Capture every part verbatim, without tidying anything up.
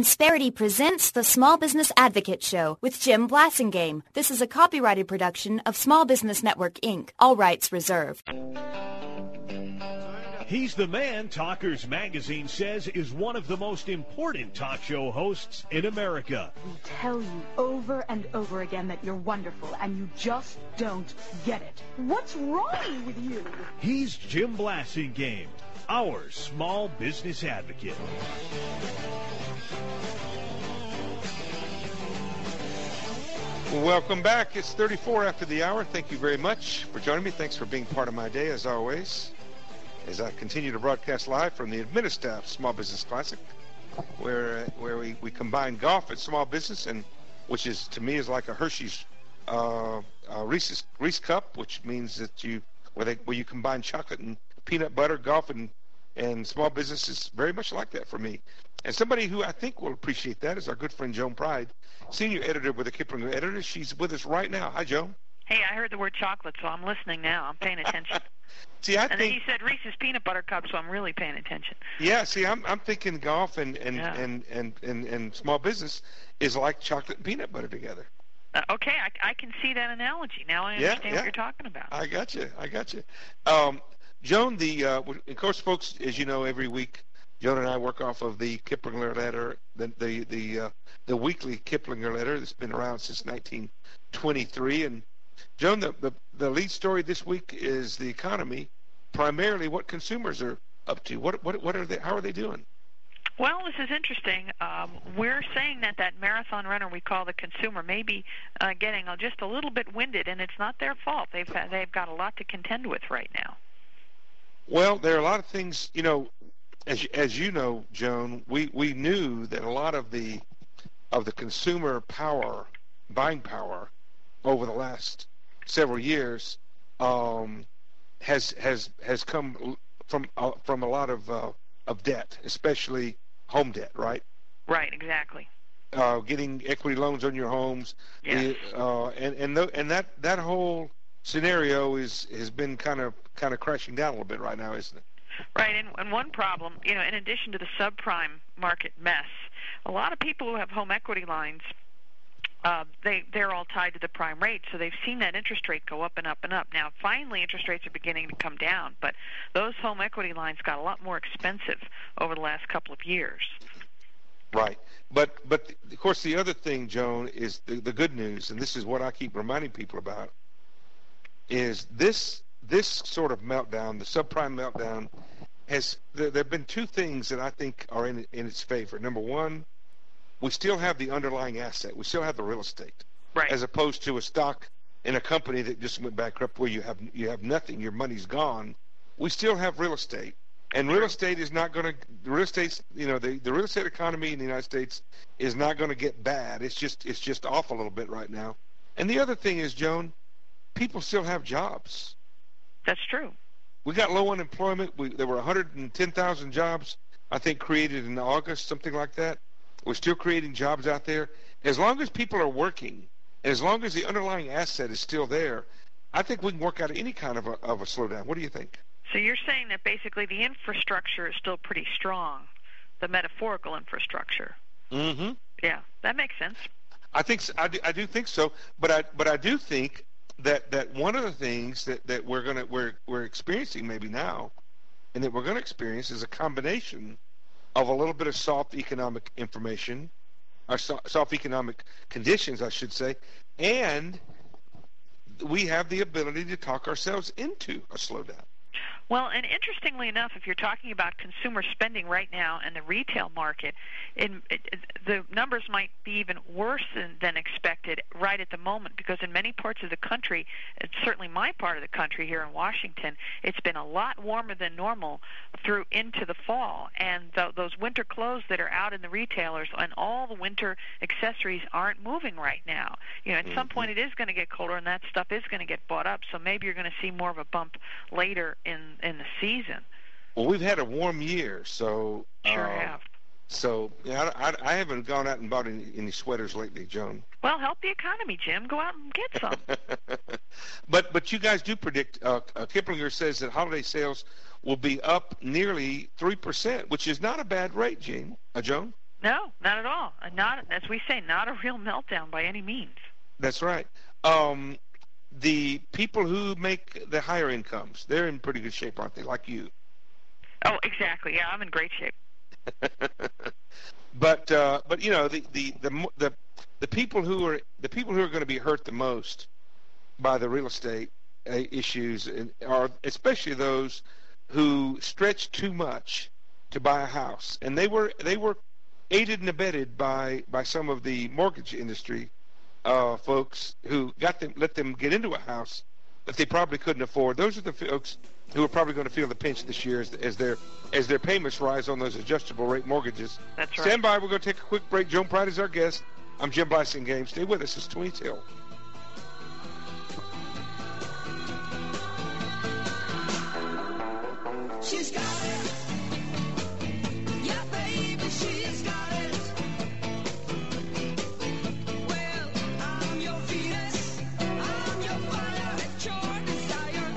Insperity presents the Small Business Advocate Show with Jim Blasingame. This is a copyrighted production of Small Business Network, Incorporated. All rights reserved. He's the man Talkers Magazine says is one of the most important talk show hosts in America. We tell you over and over again that you're wonderful, and you just don't get it. What's wrong with you? He's Jim Blasingame, our small business advocate. Welcome back. It's thirty-four after the hour. Thank you very much for joining me. Thanks for being part of my day, as always, as I continue to broadcast live from the Administaff Small Business Classic, where where we, we combine golf and small business, and which is, to me, is like a Hershey's uh, uh, Reese's Reese cup, which means that you where they where you combine chocolate and peanut butter. Golf and and small business is very much like that for me. And somebody who I think will appreciate that is our good friend Joan Pride, senior editor with the Kiplinger Editor. She's with us right now. Hi, Joan. Hey, I heard the word chocolate, so I'm listening now. I'm paying attention. see, I and think, then you said Reese's peanut butter cup, so I'm really paying attention. Yeah, see, I'm I'm thinking golf and and, yeah. and, and, and, and small business is like chocolate and peanut butter together. Uh, okay, I, I can see that analogy. Now I understand yeah, yeah. what you're talking about. I got you. I got you. Um, Joan, the uh, of course, folks, as you know, every week, Joan and I work off of the Kiplinger Letter, the the the, uh, the weekly Kiplinger Letter that's been around since nineteen twenty-three. And Joan, the, the the lead story this week is the economy, primarily what consumers are up to. What what what are they? How are they doing? Well, this is interesting. Um, we're saying that that marathon runner we call the consumer may be uh, getting just a little bit winded, and it's not their fault. They've they've got a lot to contend with right now. Well, there are a lot of things, you know. As as you know, Joan, we, we knew that a lot of the of the consumer power, buying power, over the last several years, um, has has has come from uh, from a lot of uh, of debt, especially home debt, right? Right, exactly. Uh, getting equity loans on your homes, yes. uh, and and th- and that that whole scenario is has been kind of kind of crashing down a little bit right now, isn't it? Right, and, and one problem, you know, in addition to the subprime market mess, a lot of people who have home equity lines, uh, they, they're all tied to the prime rate, so they've seen that interest rate go up and up and up. Now, finally, interest rates are beginning to come down, but those home equity lines got a lot more expensive over the last couple of years. Right, but, but of course, the other thing, Joan, is the, the good news, and this is what I keep reminding people about, is this this sort of meltdown, the subprime meltdown, has there, there have been two things that I think are in in its favor. Number one, we still have the underlying asset. We still have the real estate, right, as opposed to a stock in a company that just went bankrupt where you have you have nothing, your money's gone. We still have real estate, and real estate is not going to real estate. You know, the the real estate economy in the United States is not going to get bad. It's just it's just off a little bit right now. And the other thing is, Joan, people still have jobs. That's true. We got low unemployment. We, there were one hundred ten thousand jobs, I think, created in August, something like that. We're still creating jobs out there. As long as people are working, and as long as the underlying asset is still there, I think we can work out any kind of a, of a slowdown. What do you think? So you're saying that basically the infrastructure is still pretty strong, the metaphorical infrastructure. Mm-hmm. Yeah, that makes sense. I think so. I do, I do think so, but I but I do think that that one of the things that, that we're gonna we're we're experiencing maybe now, and that we're gonna experience is a combination of a little bit of soft economic information, or so, soft economic conditions, I should say, and we have the ability to talk ourselves into a slowdown. Well, and interestingly enough, if you're talking about consumer spending right now and the retail market, in, it, it, the numbers might be even worse than, than expected right at the moment, because in many parts of the country, and certainly my part of the country here in Washington, it's been a lot warmer than normal through into the fall. And th- those winter clothes that are out in the retailers and all the winter accessories aren't moving right now. You know, at mm-hmm. some point it is going to get colder, and that stuff is going to get bought up. So maybe you're going to see more of a bump later in in the season. Well, we've had a warm year, so sure um, have. So yeah, I, I, I haven't gone out and bought any, any sweaters lately, Joan. Well, help the economy, Jim. Go out and get some. but but you guys do predict. Uh, uh, Kiplinger says that holiday sales will be up nearly three percent, which is not a bad rate, Gene. Uh, Joan. No, not at all. Not, as we say, not a real meltdown by any means. That's right. Um, the people who make the higher incomes, they're in pretty good shape, aren't they, like you? Oh, exactly. Yeah, I'm in great shape. but uh, but you know the, the, the the the people who are the people who are going to be hurt the most by the real estate uh, issues are especially those who stretch too much to buy a house, and they were they were aided and abetted by by some of the mortgage industry uh, folks who got them let them get into a house that they probably couldn't afford. Those are the folks who are probably going to feel the pinch this year as, as their as their payments rise on those adjustable rate mortgages. That's right. Stand by. We're going to take a quick break. Joan Pride is our guest. I'm Jim Blasingame. Stay with us. It's Tweeney Till. She's got it. Yeah, baby, she's got it. Well, I'm your Venus. I'm your fire. It's your desire.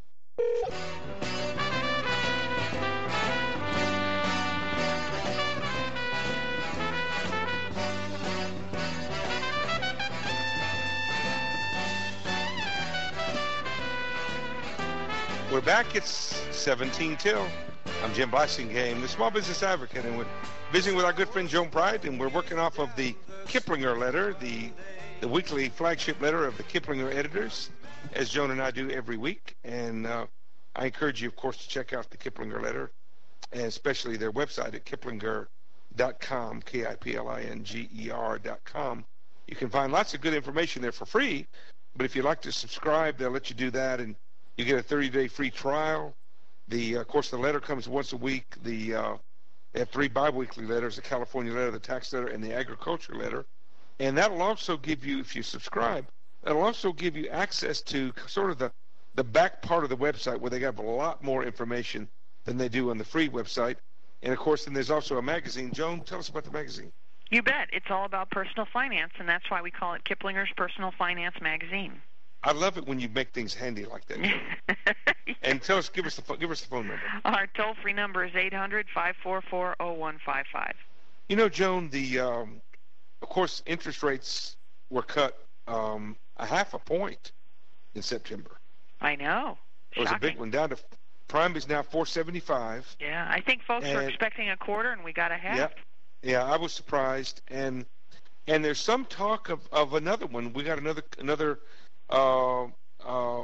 We're back. It's seventeen till. I'm Jim Blasingame, the Small Business Advocate, and we're visiting with our good friend Joan Pride, and we're working off of the Kiplinger letter, the the weekly flagship letter of the Kiplinger editors, as Joan and I do every week. And uh, I encourage you, of course, to check out the Kiplinger letter, and especially their website at kiplinger dot com, K I P L I N G E R dot com. You can find lots of good information there for free, but if you'd like to subscribe, they'll let you do that, and you get a thirty-day free trial. The, uh, of course, the letter comes once a week. The uh, they have three bi-weekly letters: the California letter, the tax letter, and the agriculture letter. And that'll also give you, if you subscribe, that'll also give you access to sort of the, the back part of the website where they have a lot more information than they do on the free website. And, of course, then there's also a magazine. Joan, tell us about the magazine. You bet. It's all about personal finance, and that's why we call it Kiplinger's Personal Finance Magazine. I love it when you make things handy like that. And tell us, give us the give us the phone number. Our toll-free number is eight hundred, five four four, oh one five five. You know, Joan, the um, of course interest rates were cut um, a half a point in September. I know. It was Shocking. a big one. Down to prime is now four seventy-five. Yeah, I think folks and, were expecting a quarter, and we got a half. Yeah, yeah, I was surprised, and and there's some talk of, of another one. We got another another. Uh, uh,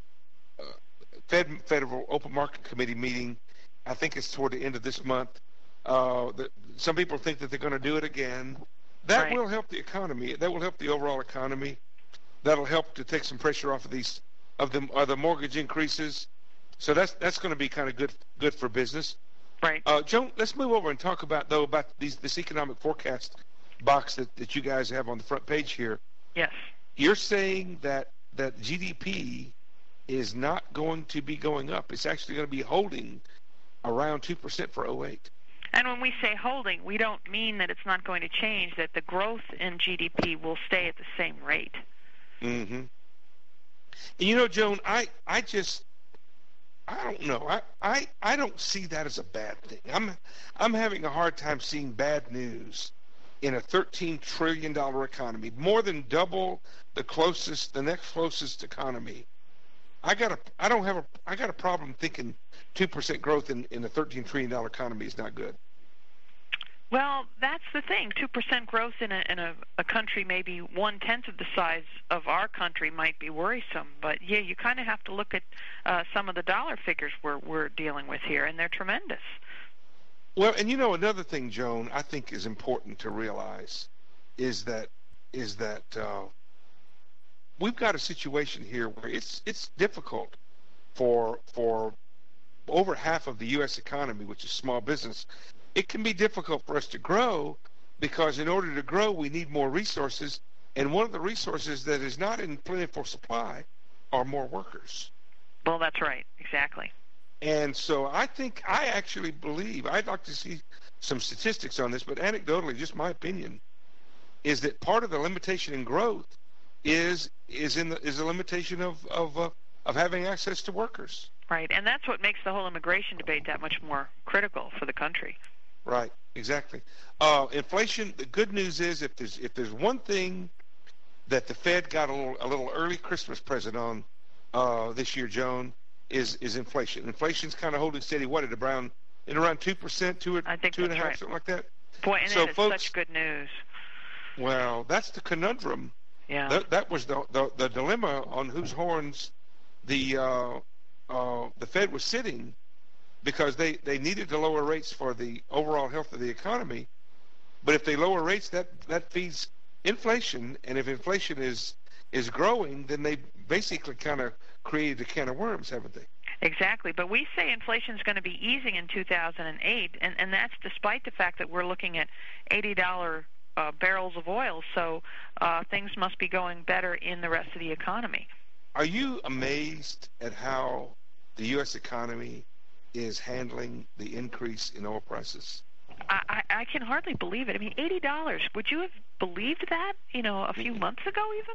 Fed Federal Open Market Committee meeting. I think it's toward the end of this month. Uh, the, some people think that they're going to do it again. That right. will help the economy. That will help the overall economy. That'll help to take some pressure off of these of the uh, the mortgage increases. So that's that's going to be kind of good good for business. Right. Uh, Joan, let's move over and talk about though about these this economic forecast box that, that you guys have on the front page here. Yes. You're saying that, that G D P is not going to be going up. It's actually going to be holding around two percent for oh eight. And when we say holding, we don't mean that it's not going to change, that the growth in G D P will stay at the same rate. Mm-hmm. And you know, Joan, I, I just, I don't know. I, I, I don't see that as a bad thing. I'm, I'm having a hard time seeing bad news in a thirteen trillion dollars economy, more than double the closest, the next closest economy. I got a, I don't have a, I got a problem thinking two percent growth in, in a thirteen trillion dollars economy is not good. Well, that's the thing. two percent growth in a in a, a country maybe one-tenth of the size of our country might be worrisome. But, yeah, you kind of have to look at uh, some of the dollar figures we're, we're dealing with here, and they're tremendous. Well, and you know, another thing, Joan, I think is important to realize is that is that uh, we've got a situation here where it's it's difficult for for over half of the U S economy, which is small business. It can be difficult for us to grow because in order to grow, we need more resources, and one of the resources that is not in plentiful supply are more workers. Well, that's right, exactly. And so I think, I actually believe, I'd like to see some statistics on this, but anecdotally, just my opinion, is that part of the limitation in growth is is in the is a limitation of of uh, of having access to workers. Right, and that's what makes the whole immigration debate that much more critical for the country. Right, exactly. Uh, inflation. The good news is, if there's if there's one thing that the Fed got a little a little early Christmas present on uh, this year, Joan, is is inflation. Inflation's kind of holding steady. What at around in around two percent, two I think two and a that's half, right. something like that. Boy, and So, that is folks- such good news. Well, that's the conundrum. Yeah. That, that was the, the the dilemma on whose horns the uh, uh, the Fed was sitting, because they, they needed to lower rates for the overall health of the economy. But if they lower rates, that, that feeds inflation, and if inflation is is growing, then they basically kind of created a can of worms, haven't they? Exactly, but we say inflation is going to be easing in two thousand eight, and, and that's despite the fact that we're looking at eighty dollars uh, barrels of oil, so uh, things must be going better in the rest of the economy. Are you amazed at how the U S economy is handling the increase in oil prices? I, I, I can hardly believe it. I mean, eighty dollars. Would you have believed that, you know, a few months ago even?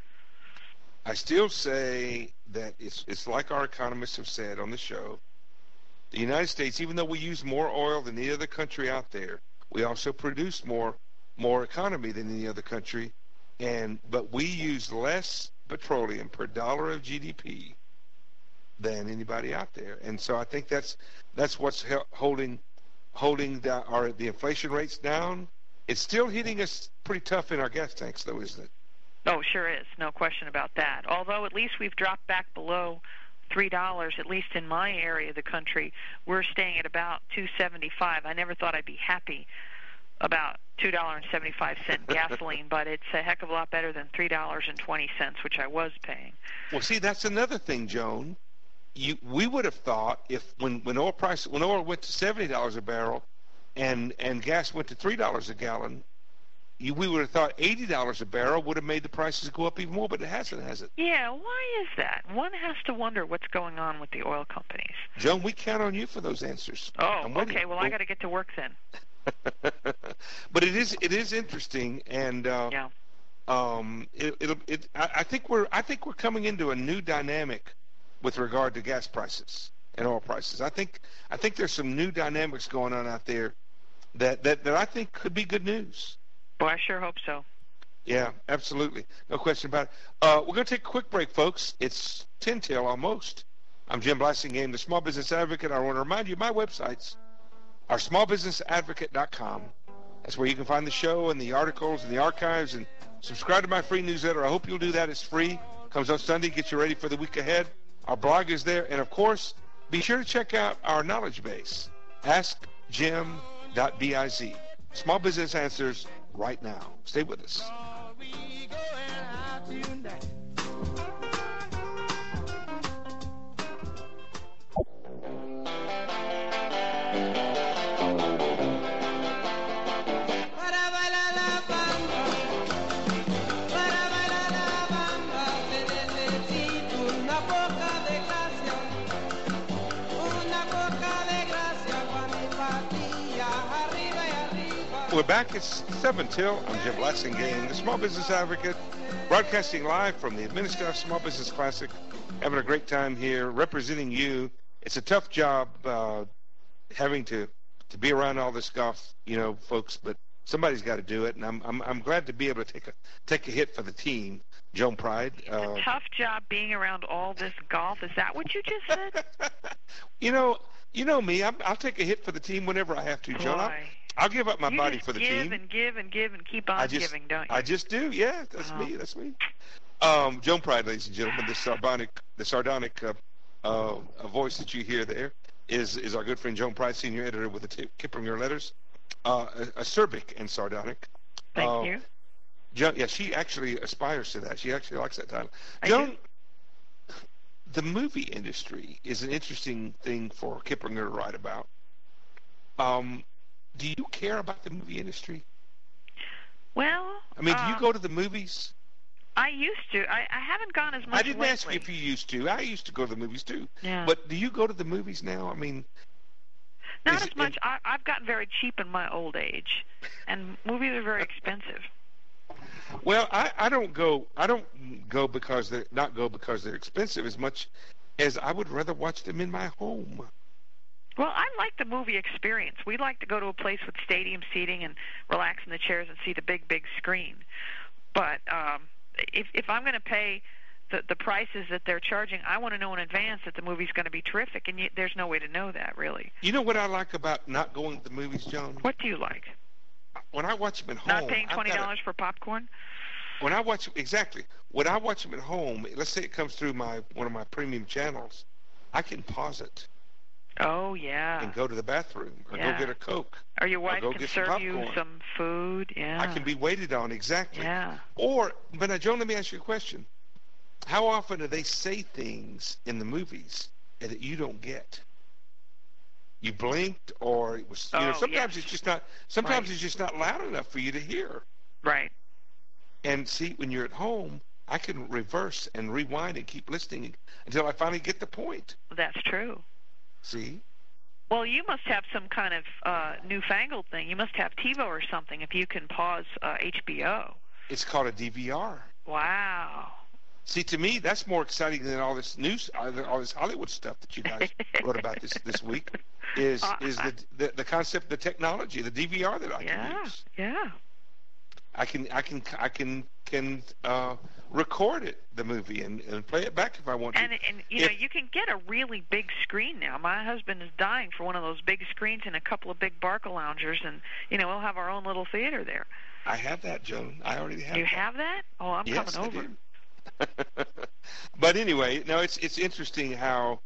I still say that it's it's like our economists have said on the show. The United States, even though we use more oil than any other country out there, we also produce more more economy than any other country, and but we use less petroleum per dollar of G D P than anybody out there. And so I think that's that's what's hel- holding holding the, our the inflation rates down. It's still hitting us pretty tough in our gas tanks, though, isn't it? Oh, sure is. No question about that. Although at least we've dropped back below three dollars, at least in my area of the country. We're staying at about two seventy-five. I never thought I'd be happy about two dollars and seventy-five cents gasoline, but it's a heck of a lot better than three dollars and twenty cents, which I was paying. Well, see, that's another thing, Joan. You, we would have thought if when, when oil price when oil went to seventy dollars a barrel, and and gas went to three dollars a gallon, you, we would have thought eighty dollars a barrel would have made the prices go up even more, but it hasn't, has it? Yeah, why is that? One has to wonder what's going on with the oil companies. Joan, we count on you for those answers. Oh, I'm waiting. okay. Well, I got to get to work then. But it is it is interesting, and uh, Yeah. um, it, it'll it. I, I think we're I think we're coming into a new dynamic with regard to gas prices and oil prices. I think I think there's some new dynamics going on out there that that, that I think could be good news. Boy, I sure hope so. Yeah, absolutely. No question about it. Uh, we're going to take a quick break, folks. It's ten till almost. I'm Jim Blassingame, the Small Business Advocate. I want to remind you, my websites are small business advocate dot com. That's where you can find the show and the articles and the archives, and subscribe to my free newsletter. I hope you'll do that. It's free. Comes out Sunday. Get you ready for the week ahead. Our blog is there. And, of course, be sure to check out our knowledge base, ask jim dot biz. Small business answers right now. Stay with us. Para bailar la bamba, para bailar la bamba, se necesita una poca de gracia, una poca de gracia para mi patilla, arriba y arriba. We're back. It's seven till. I'm Jim Blassingame, the Small Business Advocate, broadcasting live from the Administrative Small Business Classic. Having a great time here, representing you. It's a tough job uh, having to, to be around all this golf, you know, folks, but somebody's got to do it, and I'm I'm I'm glad to be able to take a take a hit for the team. Joan Pride. Uh, Tough job being around all this golf. Is that what you just said? you know, you know me. I'm, I'll take a hit for the team whenever I have to, Joan. I'll, Boy. I'll give up my You body just for the give team. and give and give and keep on I just, giving, don't you? I just do. Yeah, that's Oh. me. That's me. Um, Joan Pride, ladies and gentlemen, the sardonic, the sardonic uh, uh, voice that you hear there is is our good friend Joan Pride, senior editor with the T- Kiplinger Letters, uh, acerbic and sardonic. Thank Uh, you. Joan, yeah, she actually aspires to that. She actually likes that title. I Joan, the movie industry is an interesting thing for Kiplinger to write about. Um, do you care about the movie industry? Well, I mean, do you uh, go to the movies? I used to. I, I haven't gone as much I didn't lately. ask you if you used to. I used to go to the movies too. Yeah. But do you go to the movies now? I mean, Not is as it- much. I, I've gotten very cheap in my old age, and movies are very expensive. well, I, I don't go. I don't go because they're not go because they're expensive as much as I would rather watch them in my home. Well, I like the movie experience. We like to go to a place with stadium seating and relax in the chairs and see the big, big screen. But um, if if I'm going to pay the the prices that they're charging, I want to know in advance that the movie's going to be terrific, and you, there's no way to know that, really. You know what I like about not going to the movies, Joan? What do you like? When I watch them at home, not paying twenty dollars for popcorn? When I watch exactly when I watch them at home, let's say it comes through my one of my premium channels, I can pause it. Oh yeah. And go to the bathroom or yeah. go get a Coke. Or your wife or go can get serve some you some food. Yeah. I can be waited on exactly. Yeah. Or, but now, Joan, let me ask you a question. How often do they say things in the movies that you don't get? You blinked, or it was. You oh, know, sometimes yes. it's just not. Sometimes right. it's just not loud enough for you to hear. Right. And see, when you're at home, I can reverse and rewind and keep listening until I finally get the point. That's true. See? Well, you must have some kind of uh, newfangled thing. You must have TiVo or something if you can pause uh, H B O. It's called a D V R. Wow. See, to me, that's more exciting than all this news, all this Hollywood stuff that you guys wrote about this this week. Is uh, is the, the the concept, the technology, the D V R that I yeah, can use. Yeah. I can I can I can can uh, record it, the movie, and, and play it back if I want to. And and you if, know you can get a really big screen now. My husband is dying for one of those big screens and a couple of big Barca loungers, and you know we'll have our own little theater there. I have that, Joan. I already have. You that. have that? Oh, I'm yes, coming over. I do. But anyway, no, it's it's interesting how,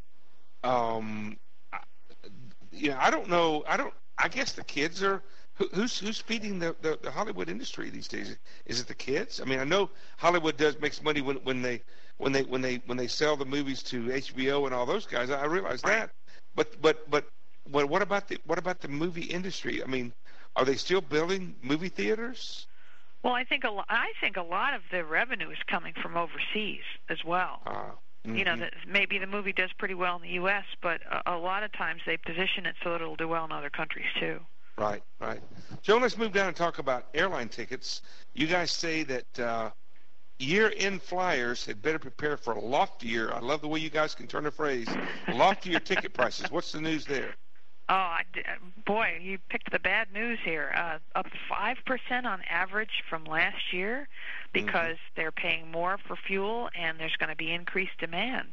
um, you know, I don't know. I don't. I guess the kids are. Who, who's who's feeding the, the, the Hollywood industry these days? Is it the kids? I mean, I know Hollywood does makes money when when they when they when they when they sell the movies to H B O and all those guys. I realize that. But but but what what about the what about the movie industry? I mean, are they still building movie theaters? Well, I think a lo- I think a lot of the revenue is coming from overseas as well. Uh, mm-hmm. You know, that maybe the movie does pretty well in the U S, but a, a lot of times they position it so that it'll do well in other countries too. Right, right. Joan, let's move down and talk about airline tickets. You guys say that uh, year-end flyers had better prepare for a loftier, I love the way you guys can turn a phrase, loftier ticket prices. What's the news there? Oh, I, boy, you picked the bad news here. Uh, up five percent on average from last year because mm-hmm. they're paying more for fuel and there's going to be increased demand.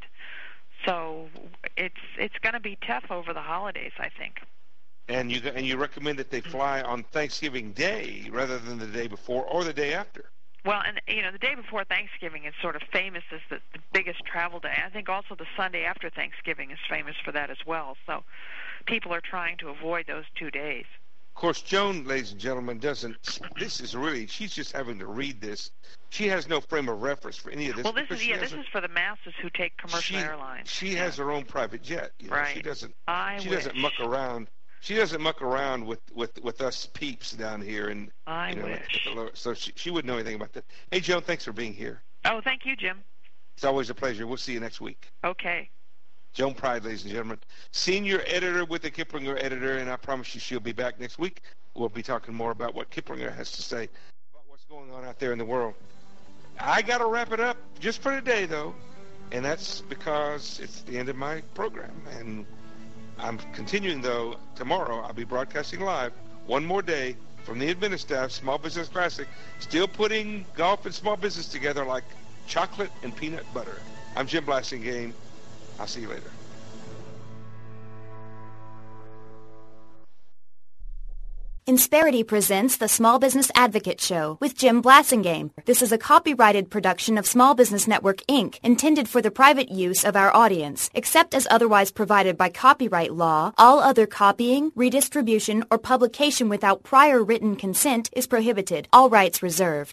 So it's it's going to be tough over the holidays, I think. And you and you recommend that they fly on Thanksgiving Day rather than the day before or the day after. Well, and you know, the day before Thanksgiving is sort of famous as the, the biggest travel day. I think also the Sunday after Thanksgiving is famous for that as well. So people are trying to avoid those two days. Of course, Joan, ladies and gentlemen, doesn't. This is really. She's just having to read this. She has no frame of reference for any of this. Well, this is yeah. This a, is for the masses who take commercial she, airlines. She yeah. has her own private jet. You know? Right. She doesn't. I she wish. doesn't muck around. She doesn't muck around with, with, with us peeps down here. And I you know, wish. So she, she wouldn't know anything about that. Hey, Joan, thanks for being here. Oh, thank you, Jim. It's always a pleasure. We'll see you next week. Okay. Joan Pride, ladies and gentlemen, senior editor with the Kiplinger Editor, and I promise you she'll be back next week. We'll be talking more about what Kiplinger has to say about what's going on out there in the world. I got to wrap it up just for today, though, and that's because it's the end of my program. And I'm continuing, though. Tomorrow I'll be broadcasting live one more day from the Administaff Small Business Classic, still putting golf and small business together like chocolate and peanut butter. I'm Jim Blasingame. I'll see you later. Insperity presents the Small Business Advocate Show with Jim Blasingame. This is a copyrighted production of Small Business Network, Incorporated, intended for the private use of our audience. Except as otherwise provided by copyright law, all other copying, redistribution, or publication without prior written consent is prohibited. All rights reserved.